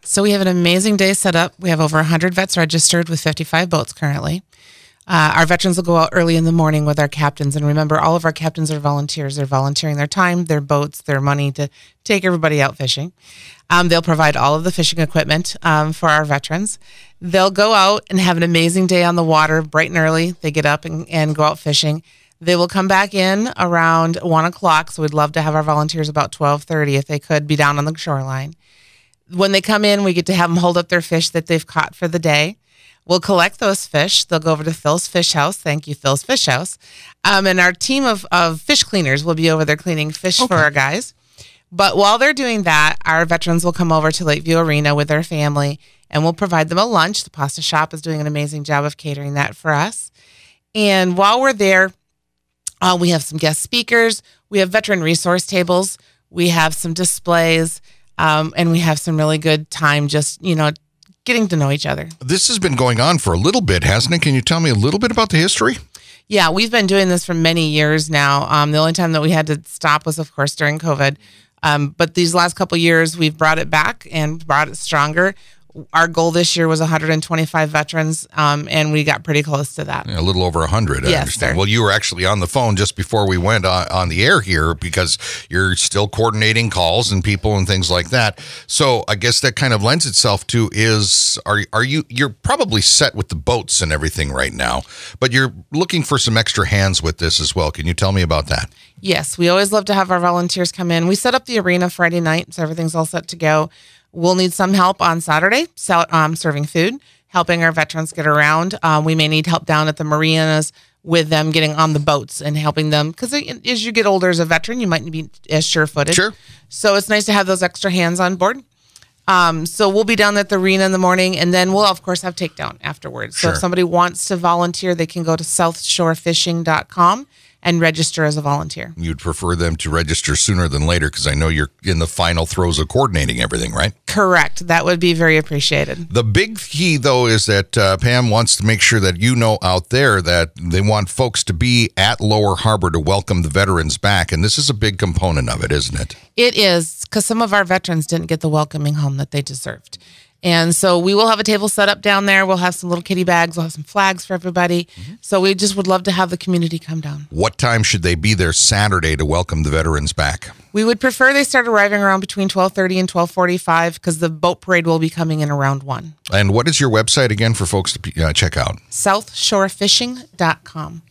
So we have an amazing day set up. We have over 100 vets registered with 55 boats currently. Our veterans will go out early in the morning with our captains. And remember, all of our captains are volunteers. They're volunteering their time, their boats, their money to take everybody out fishing. They'll provide all of the fishing equipment for our veterans. They'll go out and have an amazing day on the water, bright and early. They get up and go out fishing. They will come back in around 1 o'clock. So we'd love to have our volunteers about 12:30 if they could be down on the shoreline. When they come in, we get to have them hold up their fish that they've caught for the day. We'll collect those fish. They'll go over to Phil's Fish House. Thank you, Phil's Fish House. And our team of fish cleaners will be over there cleaning fish for our guys. But while they're doing that, our veterans will come over to Lakeview Arena with their family, and we'll provide them a lunch. The Pasta Shop is doing an amazing job of catering that for us. And while we're there, we have some guest speakers. We have veteran resource tables. We have some displays, and we have some really good time just, getting to know each other. This has been going on for a little bit, hasn't it? Can you tell me a little bit about the history? Yeah, we've been doing this for many years now. The only time that we had to stop was, of course, during COVID. But these last couple of years, we've brought it back and brought it stronger. Our goal this year was 125 veterans, and we got pretty close to that. A little over 100, I understand. Sir. Well, you were actually on the phone just before we went on the air here because you're still coordinating calls and people and things like that. So I guess that kind of lends itself to you're probably set with the boats and everything right now, but you're looking for some extra hands with this as well. Can you tell me about that? Yes, we always love to have our volunteers come in. We set up the arena Friday night, so everything's all set to go. We'll need some help on Saturday, serving food, helping our veterans get around. We may need help down at the marinas with them getting on the boats and helping them. Because as you get older as a veteran, you might be as sure-footed. Sure. So it's nice to have those extra hands on board. So we'll be down at the arena in the morning, and then we'll, of course, have takedown afterwards. So if somebody wants to volunteer, they can go to southshorefishing.com and register as a volunteer. You'd prefer them to register sooner than later because I know you're in the final throes of coordinating everything, right? Correct. That would be very appreciated. The big key, though, is that Pam wants to make sure that out there that they want folks to be at Lower Harbor to welcome the veterans back. And this is a big component of it, isn't it? It is, because some of our veterans didn't get the welcoming home that they deserved. And so we will have a table set up down there. We'll have some little kitty bags. We'll have some flags for everybody. Mm-hmm. So we just would love to have the community come down. What time should they be there Saturday to welcome the veterans back? We would prefer they start arriving around between 12:30 and 12:45 because the boat parade will be coming in around 1. And what is your website again for folks to check out? southshorefishing.com.